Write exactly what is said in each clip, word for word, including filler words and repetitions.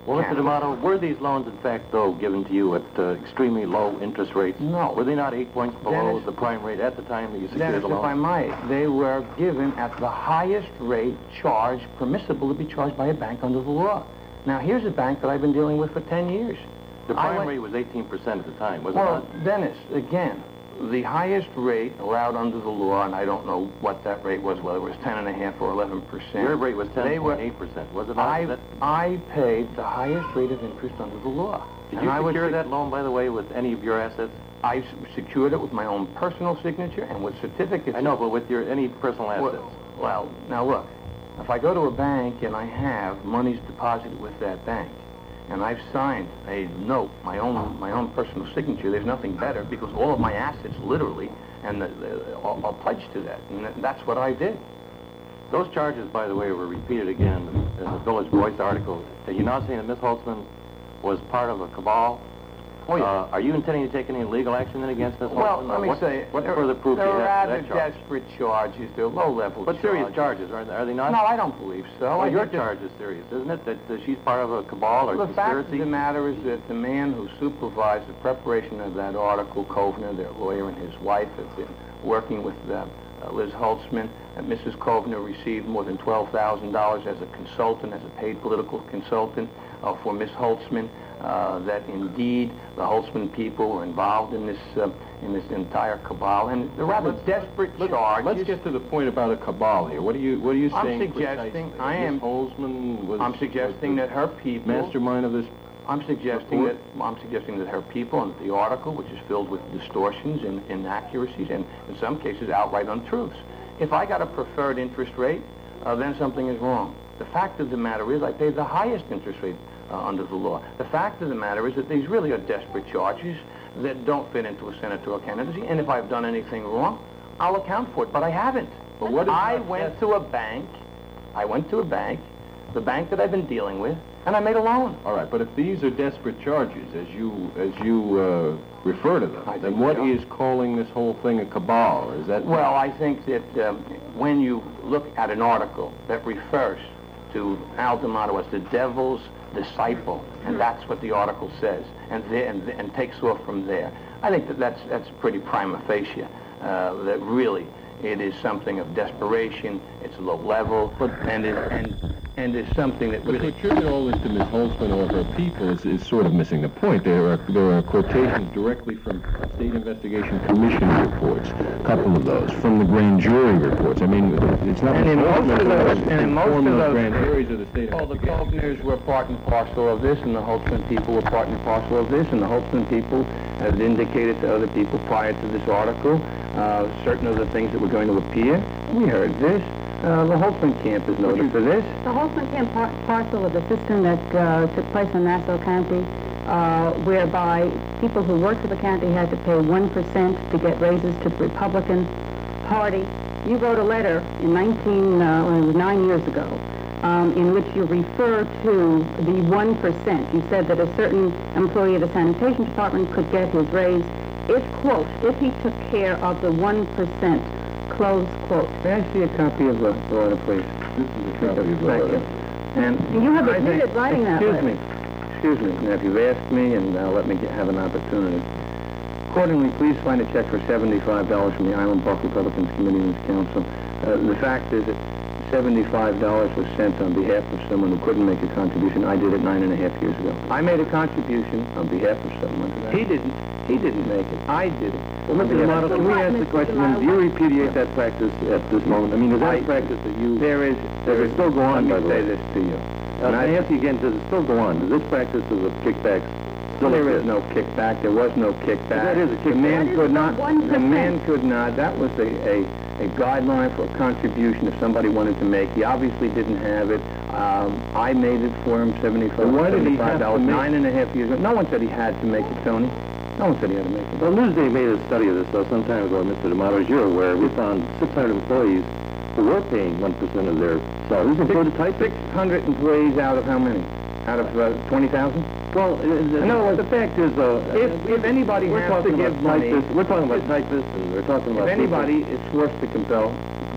Well, Mister cannabis. D'Amato, were these loans, in fact, though, given to you at uh, extremely low interest rates? No. Were they not eight points below Dennis, the prime rate at the time that you secured Dennis, the loan? if I might, they were given at the highest rate charged, permissible to be charged by a bank under the law. Now, here's a bank that I've been dealing with for ten years. The prime went, rate was eighteen percent at the time, was well, it not? Dennis, again, the highest rate allowed under the law, and I don't know what that rate was, whether it was ten and a half or eleven percent. Your rate was They ten point eight percent, was it not? I, That- I paid the highest rate of interest under the law. Did And you I was secure sec- that loan, by the way, with any of your assets? I s- secured it with my own personal signature and with certificates. I know, but with your any personal assets? Well, well, now look, if I go to a bank and I have monies deposited with that bank, and I've signed a note, my own my own personal signature, there's nothing better because all of my assets, literally, and the, the, are, are pledged to that, and that- that's what I did. Those charges, by the way, were repeated again in the Village Voice article. Are you now saying that Miss Holtzman was part of a cabal? Oh, yeah. Uh, are you intending to take any legal action then against Miss Well, Holtzman? let Or me what, say, what there, further proof do there you are have rather of that charge? desperate charges. They're low-level But charges. serious charges, are, are they not? No, I don't believe so. Well, I your think that- charge is serious, isn't it? That, that she's part of a cabal or The fact of conspiracy? the matter is that the man who supervised the preparation of that article, Kovner, their lawyer, and his wife have been working with them. Uh, Liz Holtzman, and Missus Kovner received more than twelve thousand dollars as a consultant, as a paid political consultant uh, for Miss Holtzman. Uh, that indeed the Holtzman people were involved in this uh, in this entire cabal, and the rather Let's- desperate Let's, charges. let's get to the point about a cabal here. What are you What are you I'm saying? suggesting- precisely? I am- Miss Holzman was. I'm suggesting was that her people. the mastermind of this. I'm suggesting report? that I'm suggesting that her people and the article, which is filled with distortions and inaccuracies and in some cases outright untruths. If I got a preferred interest rate, uh, then something is wrong. The fact of the matter is I paid the highest interest rate uh, under the law. The fact of the matter is that these really are desperate charges that don't fit into a senatorial candidacy, and if I've done anything wrong, I'll account for it, but I haven't. But what is I not went test- to a bank, I went to a bank, the bank that I've been dealing with, and I made a loan. All right, but if these are desperate charges, as you as you uh, refer to them, I think then what they are. is calling this whole thing a cabal? Is that Well, I think that um, when you look at an article that refers to Al D'Amato as the devil's disciple, and that's what the article says, and, there, and, and takes off from there, I think that that's, that's pretty prima facie, uh, that really it is something of desperation, it's low level, but, and, it, and, and is something that But really... to attribute all this to Miz Holtzman or her people is, is sort of missing the point. There are there are quotations directly from State Investigation Commission reports, a couple of those, from the grand jury reports. I mean, it's not And in most of those- and in most of informal those- grand juries of the state All the investigation. Kovners were part and parcel of this, and the Holtzman people were part and parcel of this, and the Holtzman people had indicated to other people prior to this article uh, certain of the things that were going to appear. We heard this. Uh, the Holtzman camp is noted for this. The Holtzman camp par- parcel of the system that uh, took place in Nassau County, uh, whereby people who worked for the county had to pay one percent to get raises to the Republican Party. You wrote a letter in nineteen, uh, well, it was nine years ago, um, in which you refer to the one percent. You said that a certain employee of the sanitation department could get his raise if, quote, if he took care of the one percent, close quote. May I see a copy of the order, please? This is a copy of the Thank letter. you. And And you have I admitted think- writing that Excuse letter. me. Excuse me. Now, if you've asked me, and uh, let me get, have an opportunity. Accordingly, please find a check for seventy-five dollars from the Island Park Republicans Committee and its council. Uh, the fact is that seventy-five dollars was sent on behalf of someone who couldn't make a contribution. I did it nine and a half years ago. I made a contribution on behalf of someone. He didn't. He didn't make it. I did it. Well, Mister D'Amato, can we ask the question, do you repudiate that practice at this moment? I mean, is that I- a practice that you... There is. There Does is it still go on, by Let the me way? say this to you. Uh, And I ask you again, does it still go on? Does this practice of the kickbacks still There is exist? no kickback. There was no kickback. That is a The kickback. man That is could the not. one The percent. man could not. That was a, a, a guideline for a contribution if somebody wanted to make. He obviously didn't have it. Um, I made it for him, seventy-five But why did he have to dollars, make- nine and a half years ago. No one said he had to make it, Tony. No one said he had to make it. Well, Newsday made a study of this, though, some time ago, Mister D'Amato, as you're aware. We found six hundred employees who were paying one percent of their salaries, included Six typists. hundred employees out of how many? Out of uh, twenty thousand? Well, uh, the, In other words, the fact is, though, if- if anybody we're has to talking give about money- typists, we're talking about typists, and we're talking If about anybody is forced to compel,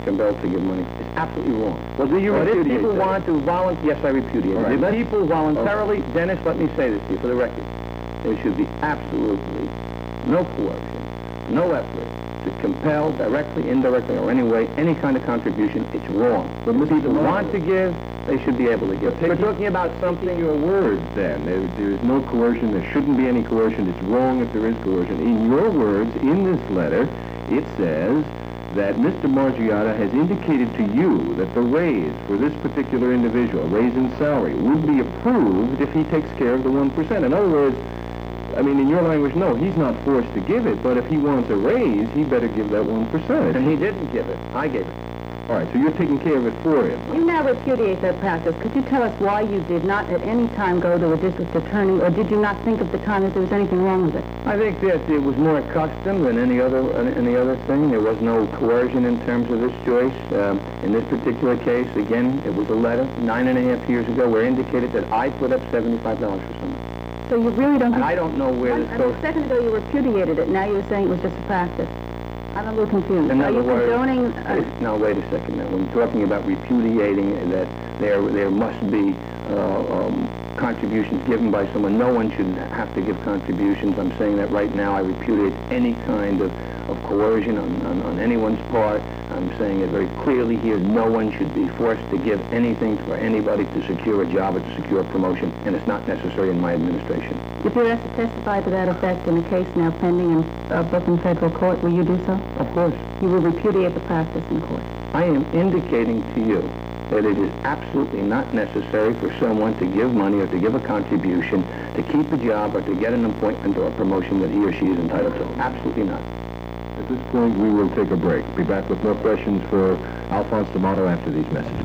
compelled to give money. It's absolutely wrong. Well, do you But if repudiate people that? want to volunteer, yes, I repudiate. All right, If let's- people voluntarily, Dennis, let me say this to you for the record. There should be absolutely no coercion, no effort to compel, directly, indirectly, or any way, any kind of contribution. It's wrong. But If Mister people DeMarco- want to give, they should be able to give. But We're taking- talking about something... your words, then. There, there is no coercion. There shouldn't be any coercion. It's wrong if there is coercion. In your words, in this letter, it says that Mister Margiotta has indicated to you that the raise for this particular individual, raise in salary, would be approved if he takes care of the one percent. In other words, I mean, in your language, no, he's not forced to give it, but if he wants a raise, he better give that one percent. And he didn't give it. I gave it. All right, so you're taking care of it for him. You now repudiate that practice. Could you tell us why you did not at any time go to a district attorney, or did you not think at the time that there was anything wrong with it? I think that it was more custom than any other any other thing. There was no coercion in terms of this choice. Um, in this particular case, again, it was a letter nine and a half years ago where it indicated that I put up seventy-five dollars for someone. So you really don't... And I don't know where this And goes. a second ago you repudiated it. Now you're saying it was just a practice. I'm a little confused. In Are other you words, condoning... uh, Uh, now wait a second. Now, when talking about repudiating that there there must be uh, um, contributions given by someone, no one should have to give contributions. I'm saying that right now. I repudiate any kind of, of coercion on, on, on anyone's part. I'm saying it very clearly here. No one should be forced to give anything for anybody to secure a job or to secure a promotion, and it's not necessary in my administration. if you're asked to testify to that effect in a case now pending in uh, Brooklyn Federal Court, will you do so? Of course. You will repudiate the practice in court. I am indicating to you that it is absolutely not necessary for someone to give money or to give a contribution to keep a job or to get an appointment or a promotion that he or she is entitled to. Absolutely not. At this point, we will take a break. Be back with more questions for Alphonse D'Amato after these messages.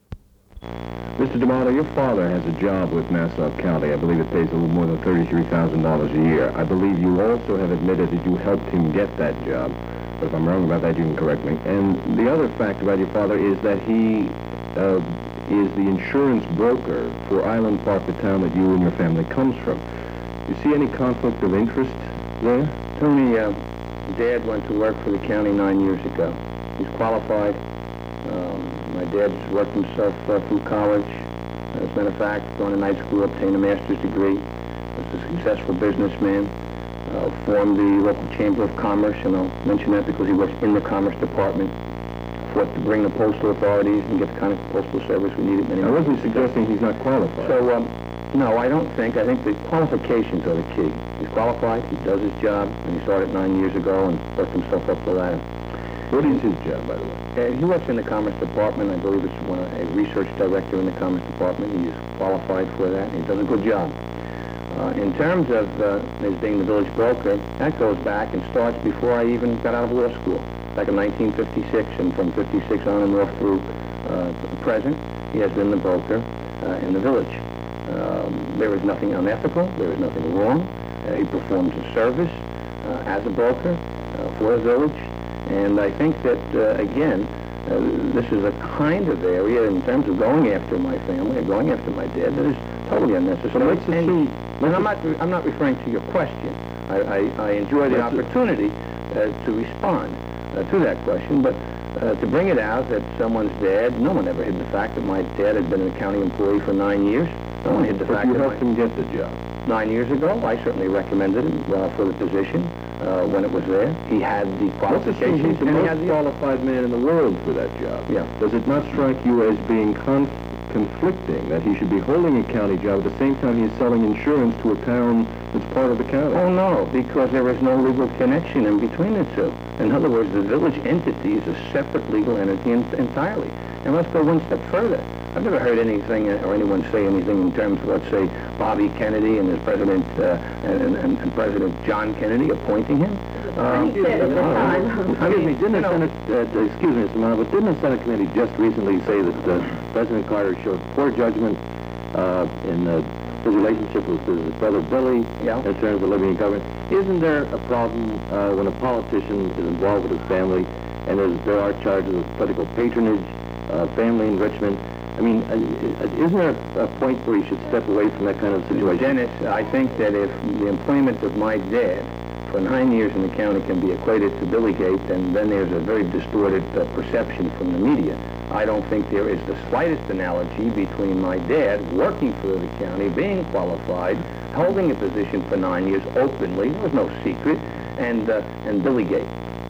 Mister D'Amato, your father has a job with Nassau County. I believe it pays a little more than thirty-three thousand dollars a year. I believe you also have admitted that you helped him get that job. But if I'm wrong about that, you can correct me. And the other fact about your father is that he uh, is the insurance broker for Island Park, the town that you and your family comes from. You see any conflict of interest there? Tony, uh, Dad went to work for the county nine years ago. He's qualified. Um, my dad's worked himself uh, through college. As a matter of fact, gone to night school, obtained a master's degree. Was a successful businessman. Uh, formed the local chamber of commerce, and I'll mention that because he works in the commerce department. Fought to bring the postal authorities and get the kind of postal service we needed. Many I wasn't suggesting he's not qualified. So, um, no, I don't think. I think the qualifications are the key. He's qualified, he does his job, and he started nine years ago and worked himself up the ladder. What is his job, by the way? Uh, he works in the Commerce Department. I believe it's one, a research director in the Commerce Department. He is qualified for that, and he does a good job. Uh, in terms of uh, his being the village broker, that goes back and starts before I even got out of law school, back in nineteen fifty-six, and from fifty-six on and off through uh, present, he has been the broker uh, in the village. Um, there is nothing unethical. There is nothing wrong. Uh, he performs a service uh, as a broker uh, for the village. And I think that, uh, again, uh, this is a kind of area in terms of going after my family and going after my dad that is totally unnecessary. But let's just and, see- and I'm not, I'm not referring to your question. I, I, I enjoy the Let's- opportunity uh, to respond uh, to that question, but uh, to bring it out that someone's dad, no one ever hid the fact that my dad had been a county employee for nine years. No one hid the But fact you that helped my, him get the job. nine years ago, I certainly recommended him uh, for the position uh, when it was there. He had the Let's assume qualifications he's the and he most had the... qualified man in the world for that job. Yeah. Does it not strike you as being con- conflicting that he should be holding a county job at the same time he's selling insurance to a town that's part of the county? Oh, no, because there is no legal connection in between the two. In other words, the village entity is a separate legal entity en- entirely. And let's go one step further. I've never heard anything uh, or anyone say anything in terms of, let's say, Bobby Kennedy and his President uh, and, and, and President John Kennedy appointing him. Um, He said at the time. Excuse me, didn't you the know- Senate, uh, excuse me, Mister Mano, but didn't the Senate committee just recently say that uh, President Carter showed poor judgment uh, in uh, his relationship with his brother Billy Yeah. in terms of living in government? Isn't there a problem uh, when a politician is involved with his family and there's, there are charges of political patronage, uh, family enrichment? I mean, uh, isn't there a, a point where he should step away from that kind of situation? Dennis, I think that if the employment of my dad for nine years in the county can be equated to Billygate, and then there's a very distorted uh, perception from the media. I don't think there is the slightest analogy between my dad working for the county, being qualified, holding a position for nine years openly, there was no secret, and, uh, and Billygate.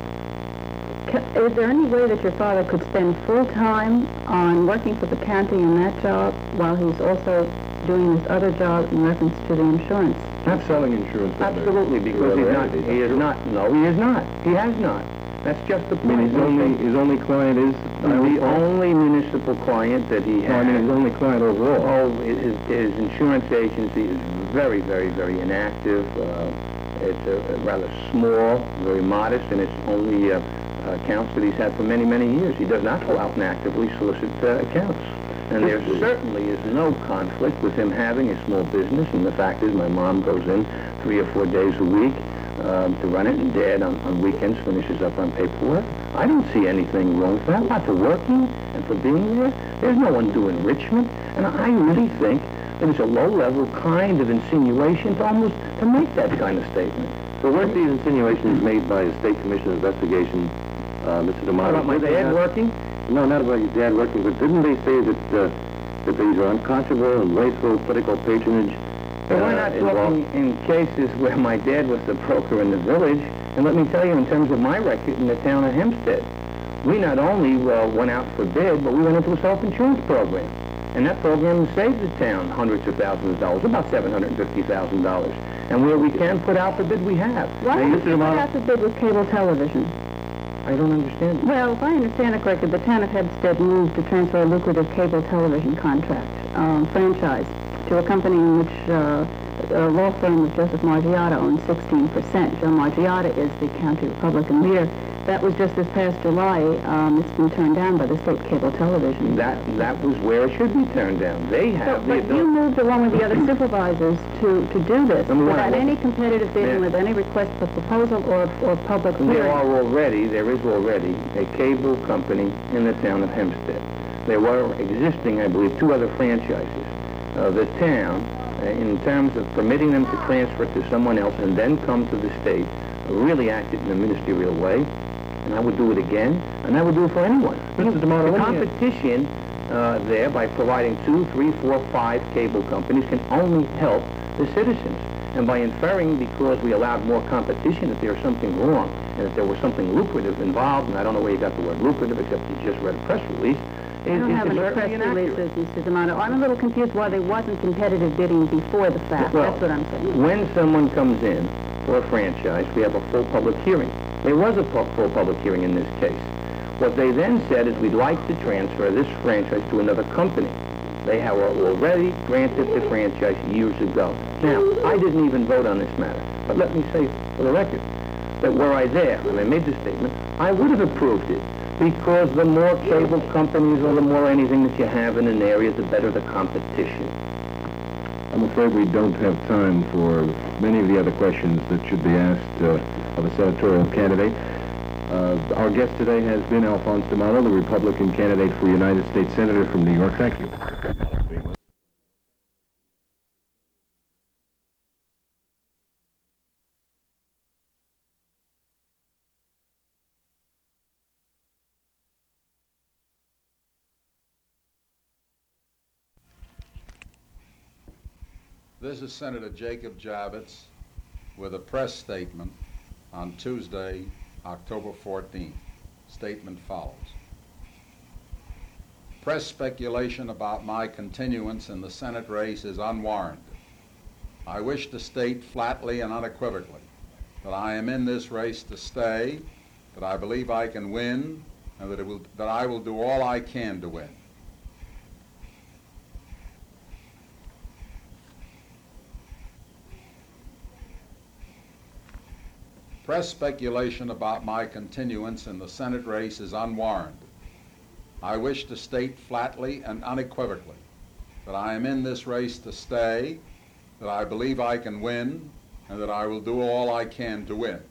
Ca- Is there any way that your father could spend full time on working for the county in that job while he's also doing this other job in reference to the insurance? Not selling insurance. down there. Absolutely, because he's not, he is not, no, he is not. He has not. That's just the I mean, point. his only, his only client is... The only municipal client that he Well, I mean, has. his only client overall. Oh, his, his insurance agency is very, very, very inactive. Uh, it's uh, rather small, very modest, and it's only uh, accounts that he's had for many, many years. He does not go out and actively solicit uh, accounts. And there certainly is no conflict with him having a small business, and the fact is my mom goes in three or four days a week um, to run it, and Dad on, on weekends finishes up on paperwork. I don't see anything wrong with that. Not for working and for being there. There's no undue enrichment, and I really think it is a low-level kind of insinuation to almost to make that kind of statement. So weren't these insinuations made by a state commission investigation, uh, Mister D'Amato? About my Did they dad not- working? No, not about your dad working, but didn't they say that uh, that these are unconscionable and wasteful political patronage? But we're uh, not involved? talking in cases where my dad was the broker in the village. And let me tell you, in terms of my record in the town of Hempstead, we not only uh, went out for bid, but we went into a self-insurance program. And that program saved the town hundreds of thousands of dollars, about seven hundred fifty thousand dollars. And where we can put out the bid, we have. Why Now, don't Mister you put D'Amato- out the bid with cable television? I don't understand. Well, if I understand it correctly, the town of Hempstead moved to transfer a lucrative cable television contract, um, franchise, to a company in which uh, a law firm of Joseph Margiotta owns sixteen percent. Joe Margiotta is the county Republican leader. That was just this past July. Um, it's been turned down by the state cable television. That that was where it should be turned down. They So, have the but you ability. moved along with the other supervisors to, to do this Number one, without I any competitive bidding, Yeah. with any request for proposal or, or public There hearing. are already, there is already a cable company in the town of Hempstead. There were existing, I believe, two other franchises. Uh, the town, uh, in terms of permitting them to transfer to someone else and then come to the state, really acted in a ministerial way. And I would do it again, and I would do it for anyone. Mister D'Amato, the let me- competition uh, there by providing two, three, four, five cable companies can only help the citizens. And by inferring, because we allowed more competition, that there's something wrong, and that there was something lucrative involved, and I don't know where you got the word lucrative, except you just read a press release. I don't have any press releases, Mister D'Amato. I'm a little confused why there wasn't competitive bidding before the fact. Well, That's what I'm saying. When someone comes in for a franchise, we have a full public hearing. There was a pu- full public hearing in this case. What they then said is we'd like to transfer this franchise to another company. They have already granted the franchise years ago. Now, I didn't even vote on this matter, but let me say for the record that were I there, and I made the statement, I would have approved it, because the more cable companies or the more anything that you have in an area, the better the competition. I'm afraid we don't have time for many of the other questions that should be asked uh, of a senatorial candidate. Uh, our guest today has been Alphonse D'Amato, the Republican candidate for United States Senator from New York. Thank you. This is Senator Jacob Javits with a press statement on Tuesday, October fourteenth. Statement follows. Press speculation about my continuance in the Senate race is unwarranted. I wish to state flatly and unequivocally that I am in this race to stay, that I believe I can win, and that, it will, that I will do all I can to win. Press speculation about my continuance in the Senate race is unwarranted. I wish to state flatly and unequivocally that I am in this race to stay, that I believe I can win, and that I will do all I can to win.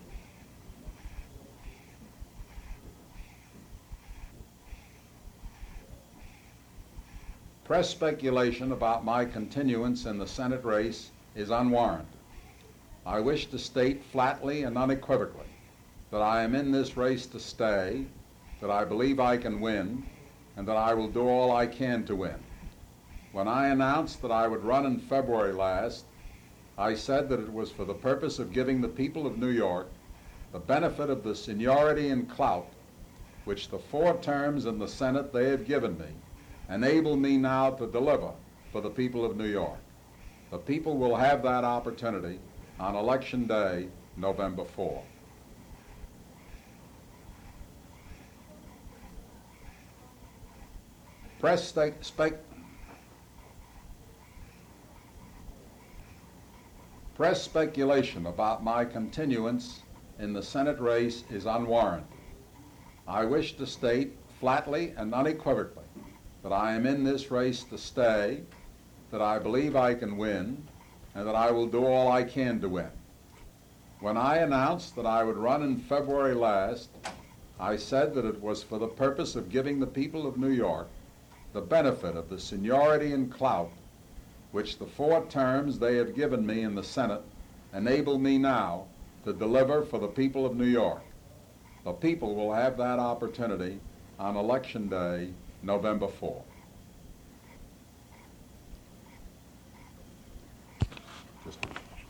Press speculation about my continuance in the Senate race is unwarranted. I wish to state flatly and unequivocally that I am in this race to stay, that I believe I can win, and that I will do all I can to win. When I announced that I would run in February last, I said that it was for the purpose of giving the people of New York the benefit of the seniority and clout which the four terms in the Senate they have given me enable me now to deliver for the people of New York. The people will have that opportunity on Election Day, November fourth. Press spec spec Press speculation about my continuance in the Senate race is unwarranted. I wish to state flatly and unequivocally that I am in this race to stay, that I believe I can win, and that I will do all I can to win. When I announced that I would run in February last, I said that it was for the purpose of giving the people of New York the benefit of the seniority and clout which the four terms they have given me in the Senate enable me now to deliver for the people of New York. The people will have that opportunity on Election Day, November fourth. Just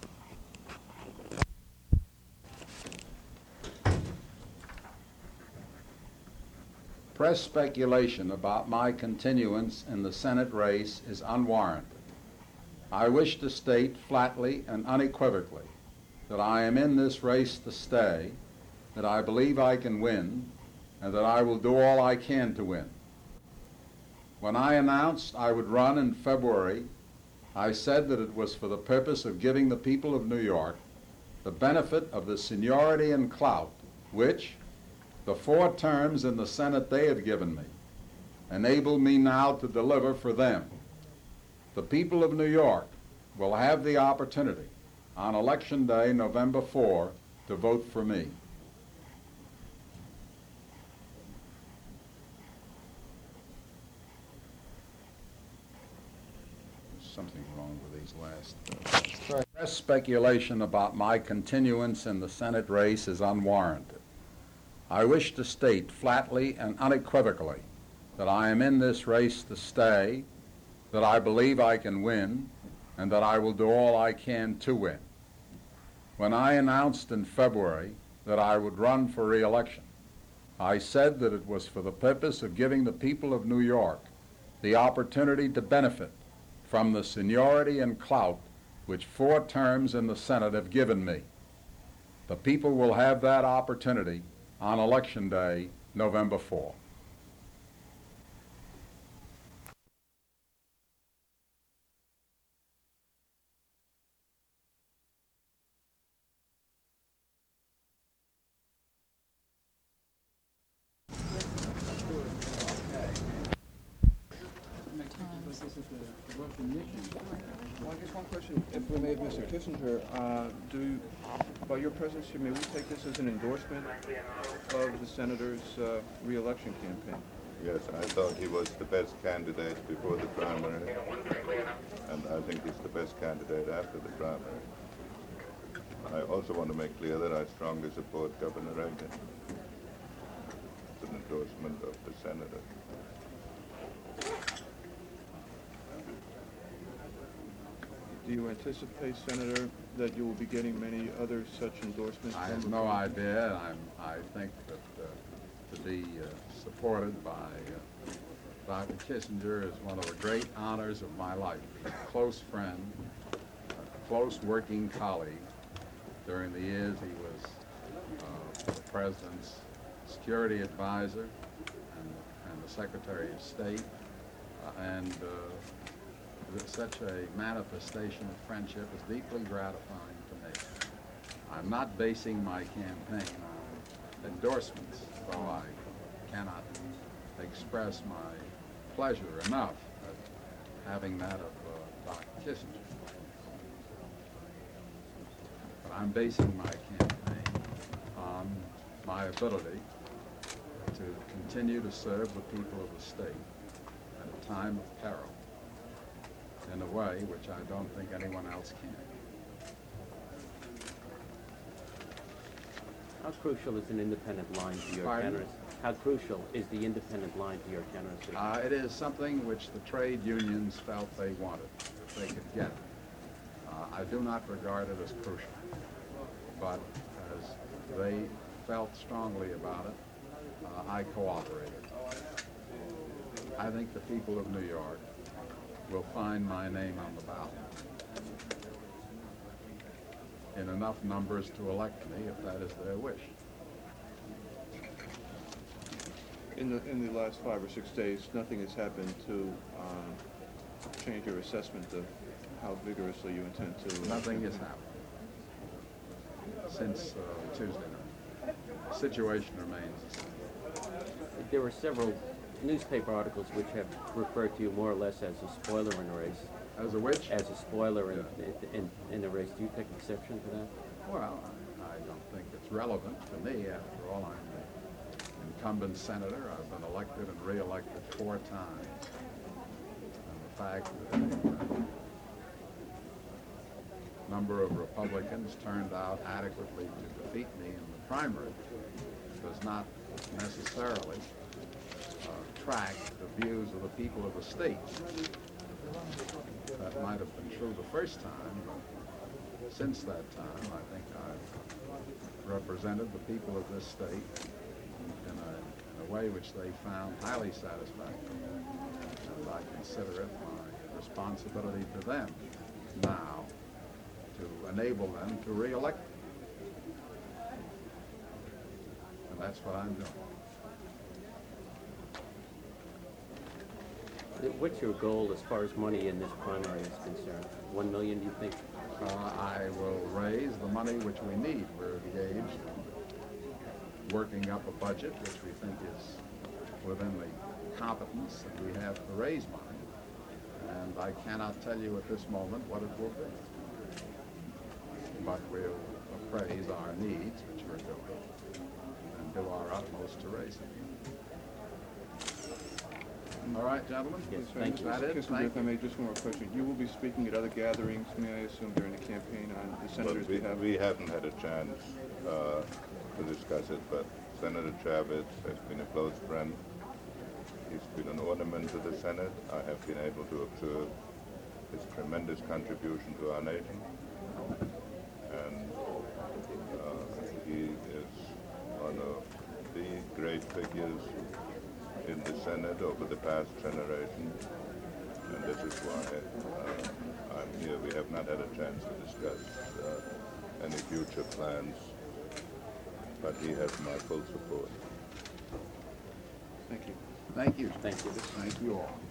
Press speculation about my continuance in the Senate race is unwarranted. I wish to state flatly and unequivocally that I am in this race to stay, that I believe I can win, and that I will do all I can to win. When I announced I would run in February, I said that it was for the purpose of giving the people of New York the benefit of the seniority and clout which the four terms in the Senate they have given me enable me now to deliver for them. The people of New York will have the opportunity on Election Day, November fourth, to vote for me. There's something wrong with these last. Uh, press speculation about my continuance in the Senate race is unwarranted. I wish to state flatly and unequivocally that I am in this race to stay, that I believe I can win, and that I will do all I can to win. When I announced in February that I would run for re-election, I said that it was for the purpose of giving the people of New York the opportunity to benefit from the seniority and clout which four terms in the Senate have given me. The people will have that opportunity on Election Day, November fourth. Well, I guess one question, if we may have Mister Kissinger, uh, do, by your presence here, may we take this as an endorsement of the Senator's uh, re-election campaign? Yes, I thought he was the best candidate before the primary, and I think he's the best candidate after the primary. I also want to make clear that I strongly support Governor Reagan. It's an endorsement of the Senator. Do you anticipate, Senator, that you will be getting many other such endorsements? I have no idea. I'm, I think that uh, to be uh, supported by uh, Doctor Kissinger is one of the great honors of my life. He's a close friend, a close working colleague. During the years he was uh, the President's security advisor and, and the Secretary of State, uh, and uh, such a manifestation of friendship is deeply gratifying to me. I'm not basing my campaign on endorsements, though I cannot express my pleasure enough at having that of uh, Doctor Kissinger. But I'm basing my campaign on my ability to continue to serve the people of the state at a time of peril in a way which I don't think anyone else can. How crucial is an independent line to your Pardon? candidacy? How crucial is the independent line to your candidacy? Uh, it is something which the trade unions felt they wanted, if they could get it. Uh, I do not regard it as crucial, but as they felt strongly about it, uh, I cooperated. I think the people of New York will find my name on the ballot in enough numbers to elect me if that is their wish. In the, in the last five or six days, nothing has happened to um, change your assessment of how vigorously you intend to... Nothing has happened since uh, Tuesday night. The situation remains the same. There were several newspaper articles which have referred to you more or less as a spoiler in a race. As a which? As a spoiler in, Yeah. in, in the race. Do you take exception to that? Well, I, I don't think it's relevant to me. After all, I'm the incumbent senator. I've been elected and re-elected four times. And the fact that a number of Republicans turned out adequately to defeat me in the primary does not necessarily uh, track the views of the people of the state. That might have been true the first time, but since that time, I think I've represented the people of this state in a, in a way which they found highly satisfactory. And I consider it my responsibility to them now to enable them to re-elect me. And that's what I'm doing. What's your goal as far as money in this primary is concerned? One million, do you think? Uh, I will raise the money which we need. We're engaged in working up a budget which we think is within the competence that we have to raise money. And I cannot tell you at this moment what it will be. But we'll appraise our needs, which we're doing, and do our utmost to raise them. All right, gentlemen? Yes, Sorry, thank you. That it? Councilman Thank If I may, just one more question. You will be speaking at other gatherings, may I assume, during the campaign on the But senator's we, behalf? we haven't had a chance uh, to discuss it, but Senator Chavez has been a close friend. He's been an ornament to the Senate. I have been able to observe his tremendous contribution to our nation. And uh, he is one of the great figures in the Senate over the past generation. And this is why uh, I'm here. We have not had a chance to discuss uh, any future plans, but he has my full support. Thank you. Thank you. Thank you. Thank you all.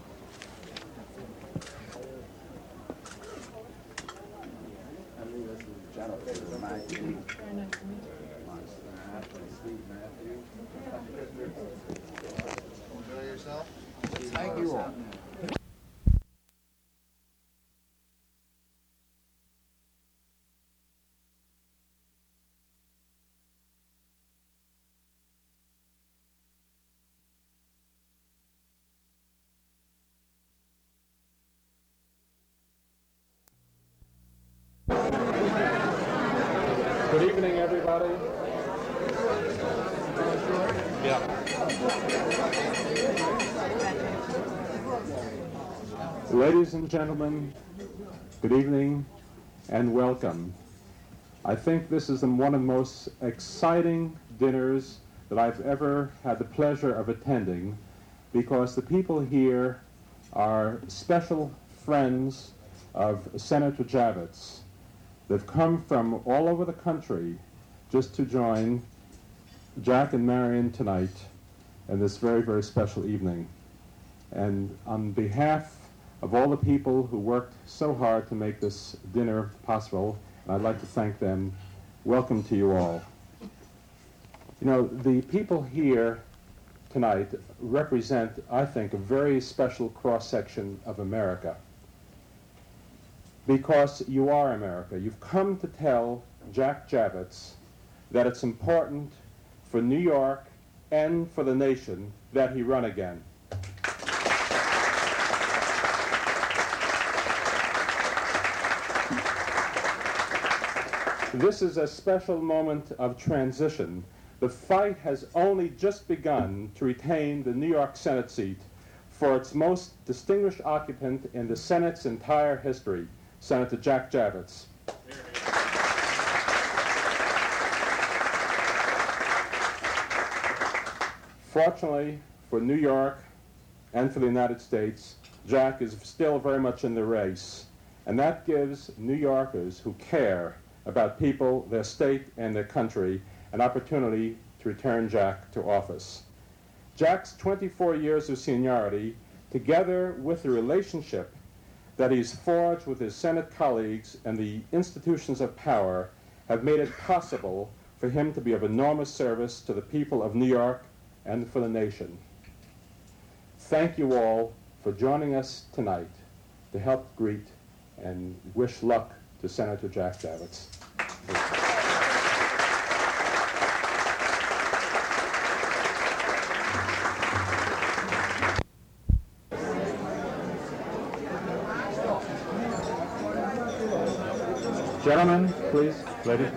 Thank you all. Good evening, everybody. Ladies and gentlemen, good evening and welcome. I think this is one of the most exciting dinners that I've ever had the pleasure of attending, because the people here are special friends of Senator Javits. They've come from all over the country just to join Jack and Marion tonight in this very, very special evening. And on behalf of all the people who worked so hard to make this dinner possible, I'd like to thank them. Welcome to you all. You know, the people here tonight represent, I think, a very special cross-section of America. Because you are America. You've come to tell Jack Javits that it's important for New York and for the nation that he run again. This is a special moment of transition. The fight has only just begun to retain the New York Senate seat for its most distinguished occupant in the Senate's entire history, Senator Jack Javits. Fortunately for New York and for the United States, Jack is still very much in the race, and that gives New Yorkers who care about people, their state, and their country an opportunity to return Jack to office. Jack's twenty-four years of seniority, together with the relationship that he's forged with his Senate colleagues and the institutions of power, have made it possible for him to be of enormous service to the people of New York and for the nation. Thank you all for joining us tonight to help greet and wish luck to Senator Jack Javits. Gentlemen, please, ladies.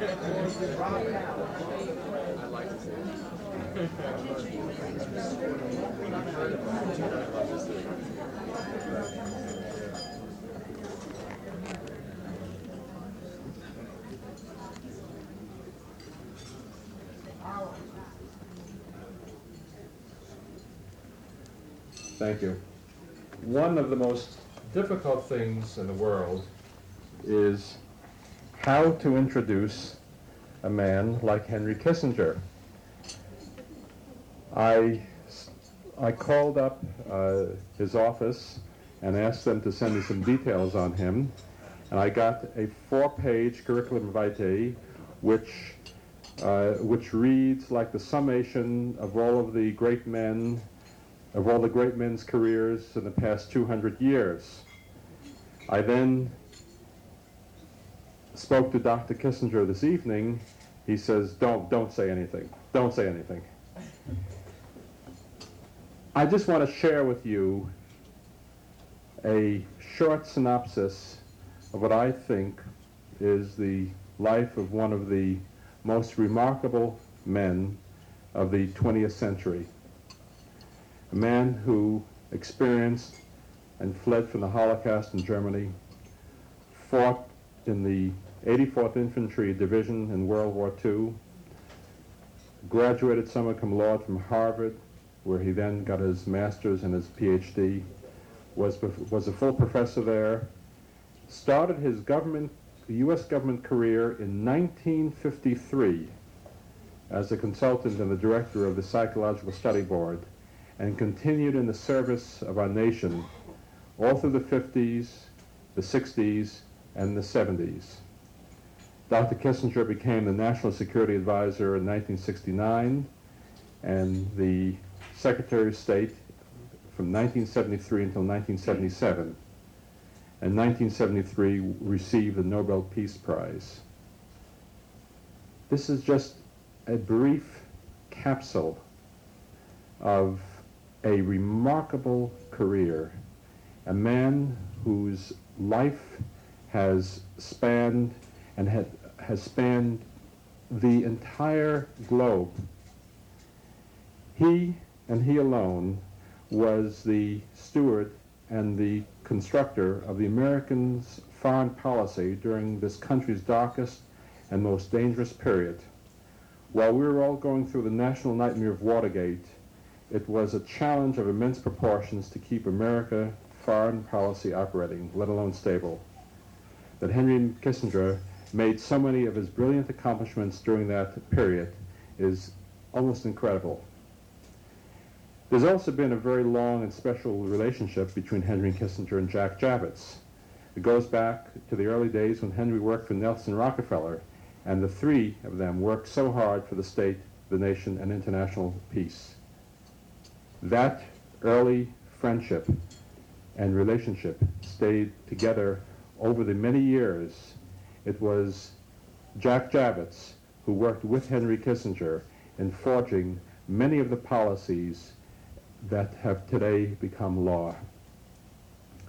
Thank you. One of the most difficult things in the world is how to introduce a man like Henry Kissinger. I, I called up uh, his office and asked them to send me some details on him, and I got a four-page curriculum vitae which, uh, which reads like the summation of all of the great men, of all the great men's careers in the past two hundred years. I then spoke to Doctor Kissinger this evening. He says, don't, don't say anything. Don't say anything. I just want to share with you a short synopsis of what I think is the life of one of the most remarkable men of the twentieth century. A man who experienced and fled from the Holocaust in Germany, fought in the eighty-fourth Infantry Division in World War Two, graduated summa cum laude from Harvard, where he then got his master's and his PhD, was, was a full professor there, started his government, U S government career in nineteen fifty-three as a consultant and the director of the Psychological Study Board, and continued in the service of our nation all through the fifties, the sixties, and the seventies. Doctor Kissinger became the National Security Advisor in nineteen sixty-nine and the Secretary of State from nineteen seventy-three until nineteen seventy-seven. In nineteen seventy-three, received the Nobel Peace Prize. This is just a brief capsule of a remarkable career, a man whose life has spanned and had, has spanned the entire globe. He, and he alone, was the steward and the constructor of the Americans' foreign policy during this country's darkest and most dangerous period. While we were all going through the national nightmare of Watergate, it was a challenge of immense proportions to keep America foreign policy operating, let alone stable. That Henry Kissinger made so many of his brilliant accomplishments during that period is almost incredible. There's also been a very long and special relationship between Henry Kissinger and Jack Javits. It goes back to the early days when Henry worked for Nelson Rockefeller, and the three of them worked so hard for the state, the nation, and international peace. That early friendship and relationship stayed together over the many years. It was Jack Javits who worked with Henry Kissinger in forging many of the policies that have today become law.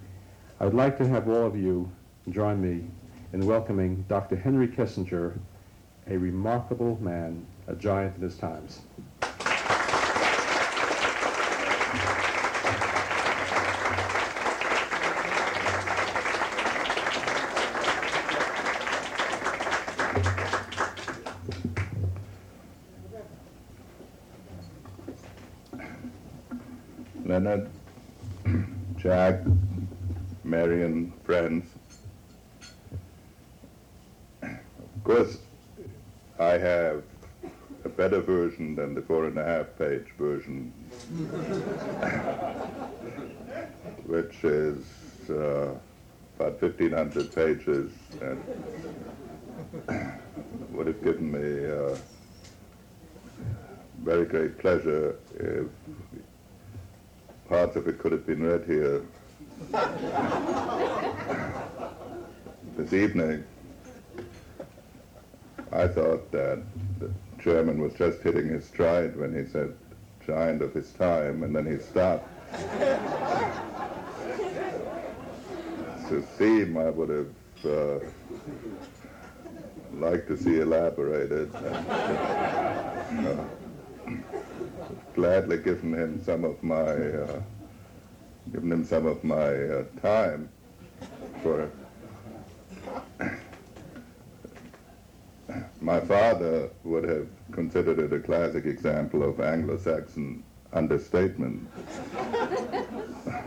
I'd like to have all of you join me in welcoming Doctor Henry Kissinger a remarkable man, a giant in his times. Leonard, Jack, Marion, friends. Of course, I have a better version than the four and a half page version, which is uh, about fifteen hundred pages, and would have given me uh, very great pleasure if parts of it could have been read here this evening. I thought that the chairman was just hitting his stride when he said giant of his time, and then he stopped. The theme I would have uh, liked to see elaborated. And, uh, gladly given him some of my uh, given him some of my uh, time for. My father would have considered it a classic example of Anglo-Saxon understatement. Of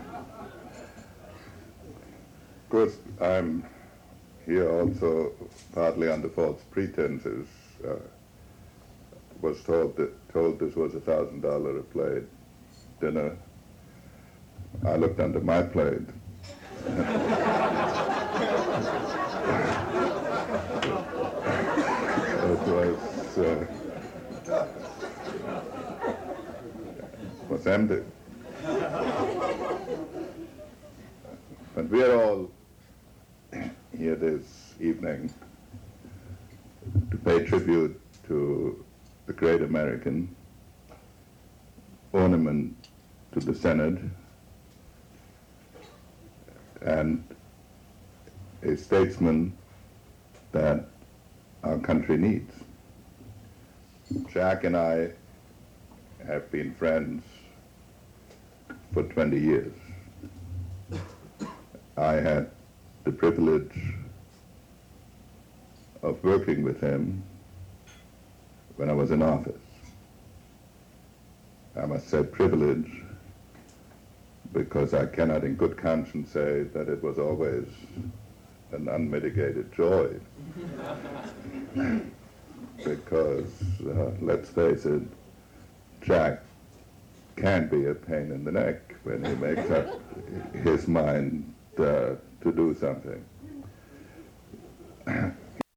course, I'm here also partly under false pretenses. Uh, was told that told this was a thousand dollar a plate dinner. I looked under my plate. It was uh, was empty. But we are all here this evening to pay tribute to the great American, ornament to the Senate, and a statesman that our country needs. Jack and I have been friends for twenty years. I had the privilege of working with him when I was in office. I must say privilege because I cannot in good conscience say that it was always an unmitigated joy. Because, uh, let's face it, Jack can be a pain in the neck when he makes up his mind uh, to do something.